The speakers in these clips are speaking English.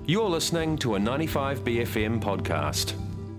You're listening to a 95BFM podcast.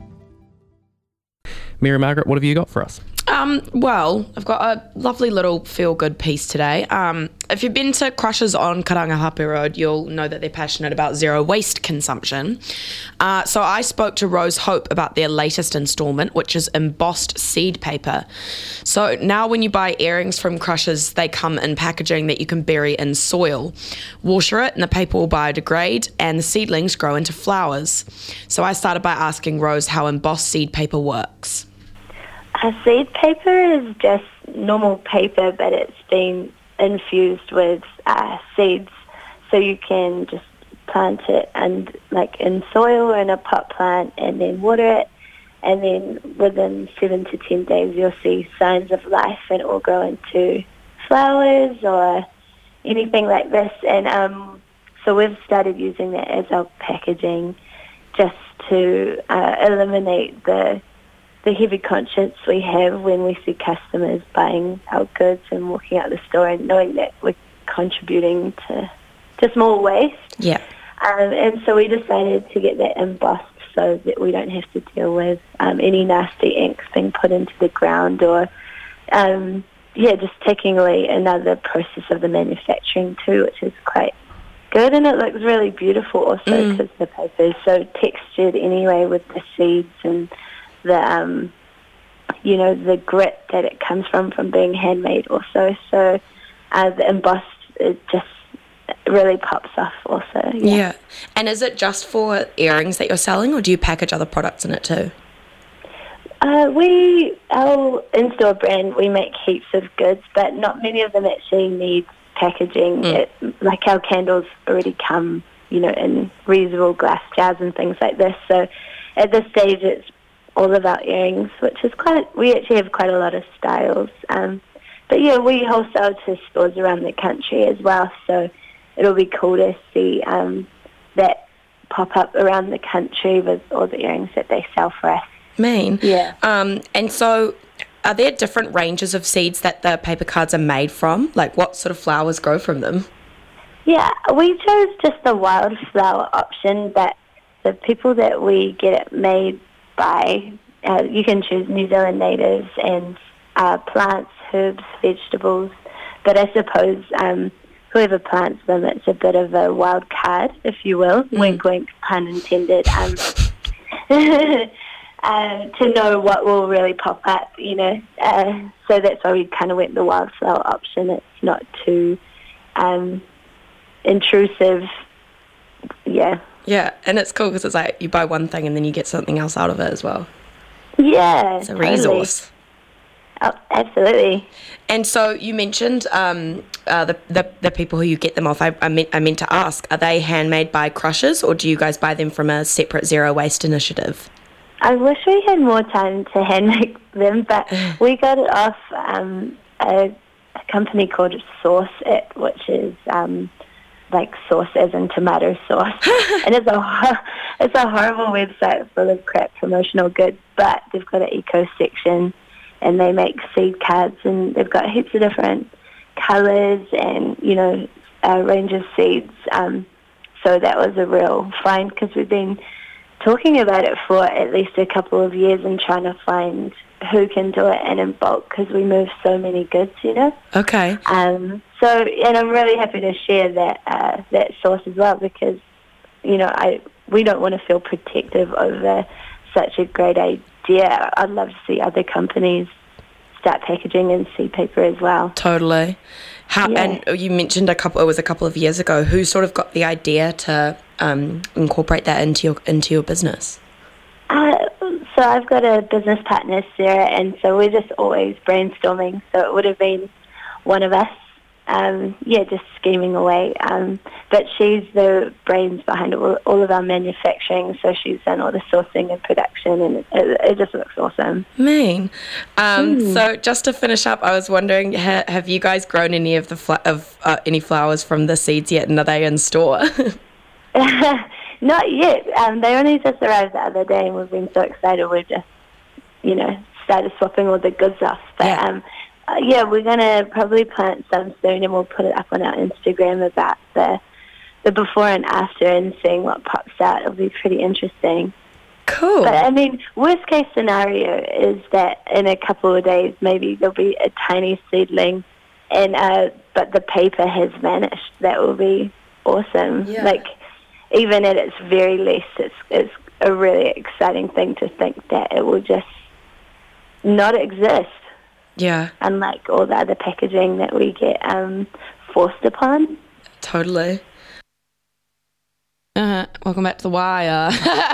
Mary Margaret, what have you got for us? Well, I've got a lovely little feel-good piece today. If you've been to Crushers on Karangahape Road, you'll know that they're passionate about zero waste consumption. So I spoke to Rose Hope about their latest instalment, which is embossed seed paper. So now when you buy earrings from Crushers, they come in packaging that you can bury in soil. Water it and the paper will biodegrade and the seedlings grow into flowers. So I started by asking Rose how embossed seed paper works. Seed paper is just normal paper, but it's been infused with seeds, so you can just plant it in soil or in a pot plant, and then water it, and then within 7 to 10 days you'll see signs of life, and it will grow into flowers or anything like this. And so we've started using that as our packaging, just to eliminate the heavy conscience we have when we see customers buying our goods and walking out the store and knowing that we're contributing to small waste. Yeah. And so we decided to get that embossed so that we don't have to deal with any nasty inks being put into the ground or, just taking away another process of the manufacturing too, which is quite good. And it looks really beautiful also because the paper is so textured anyway with the seeds and the grit that it comes from being handmade also. So the embossed, it just really pops off also. Yeah. And is it just for earrings that you're selling, or do you package other products in it too? Our in-store brand, we make heaps of goods, but not many of them actually need packaging. Like our candles already come, in reusable glass jars and things like this. So at this stage, it's all of our earrings, which is we actually have quite a lot of styles. But yeah, we wholesale to stores around the country as well, so it'll be cool to see that pop up around the country with all the earrings that they sell for us. Mean. Yeah. And so are there different ranges of seeds that the paper cards are made from? Like what sort of flowers grow from them? Yeah, we chose just the wildflower option, but the people that we get it made by, you can choose New Zealand natives and plants, herbs, vegetables, but I suppose whoever plants them, it's a bit of a wild card, if you will, wink wink, pun intended, to know what will really pop up, so that's why we kind of went the wildflower option. It's not too intrusive, yeah. Yeah, and it's cool because it's like you buy one thing and then you get something else out of it as well. Yeah, it's a resource. Totally. Oh, absolutely. And so you mentioned the people who you get them off. I meant to ask, are they handmade by Crushers, or do you guys buy them from a separate zero waste initiative? I wish we had more time to hand make them, but we got it off a company called Source It, which is like sauce as in tomato sauce. And it's a horrible website full of crap promotional goods, but they've got an eco section and they make seed cards, and they've got heaps of different colours and, a range of seeds. So that was a real find because we've been talking about it for at least a couple of years and trying to find who can do it and in bulk because we move so many goods, Okay. And I'm really happy to share that source as well because, we don't want to feel protective over such a great idea. I'd love to see other companies start packaging in seed paper as well. Totally. And you mentioned it was a couple of years ago. Who sort of got the idea to incorporate that into your business? So I've got a business partner, Sarah, and so we're just always brainstorming. So it would have been one of us, just scheming away. But she's the brains behind all of our manufacturing, so she's done all the sourcing and production, and it just looks awesome. Mean. So just to finish up, I was wondering, have you guys grown any of any flowers from the seeds yet, and are they in store? Not yet. They only just arrived the other day, and we've been so excited. We've just, started swapping all the goods off. But we're going to probably plant some soon, and we'll put it up on our Instagram about the the before and after and seeing what pops out. It'll be pretty interesting. Cool. But I mean, worst case scenario is that in a couple of days, maybe there'll be a tiny seedling, and but the paper has vanished. That will be awesome. Yeah. Like, even at its very least, it's a really exciting thing to think that it will just not exist. Yeah, Unlike all the other packaging that we get forced upon. totally. Welcome back to The Wire.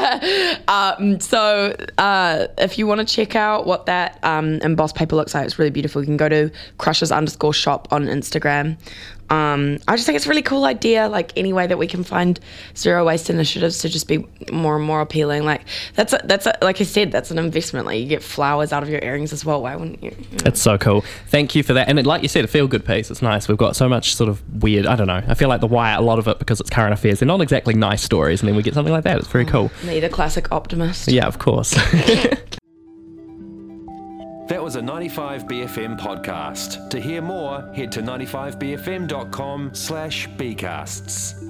So if you want to check out what that embossed paper looks like, it's really beautiful. You can go to crushes_shop on Instagram. I just think it's a really cool idea, like any way that we can find zero waste initiatives to just be more and more appealing. Like that's like I said, that's an investment. Like you get flowers out of your earrings as well. Why wouldn't you? It's so cool. Thank you for that. And like you said, a feel-good piece. It's nice. We've got so much sort of weird, I don't know. I feel like The Wire, a lot of it, because it's current affairs, they're not exactly nice stories, and then we get something like that. It's very cool. Me, the classic optimist. Yeah, of course. That was a 95BFM podcast. To hear more, head to 95BFM.com/bcasts.